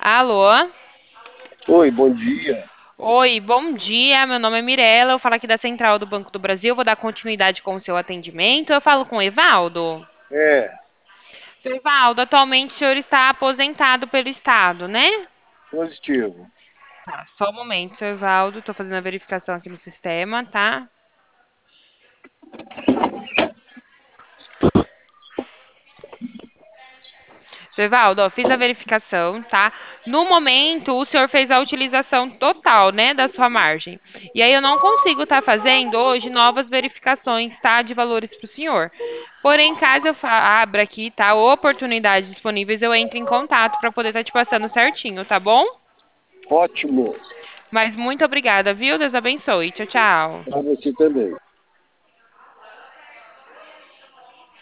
Alô? Oi, bom dia. Oi, bom dia. Meu nome é Mirella. Eu falo aqui da Central do Banco do Brasil. Vou dar continuidade com o seu atendimento. Eu falo com o Evaldo. É, Seu Evaldo, atualmente o senhor está aposentado pelo Estado, né? positivo. Tá, só um momento, seu Evaldo. Estou fazendo a verificação aqui no sistema, tá? Seu Evaldo, ó, fiz a verificação, tá? No momento, o senhor fez a utilização total, né, da sua margem. E aí eu não consigo estar fazendo hoje novas verificações, tá, de valores para o senhor. Porém, caso eu abra aqui, tá, oportunidades disponíveis, eu entro em contato para poder estar te passando certinho, tá bom? Ótimo. Mas muito obrigada, viu? Deus abençoe. Tchau, tchau. Para você também.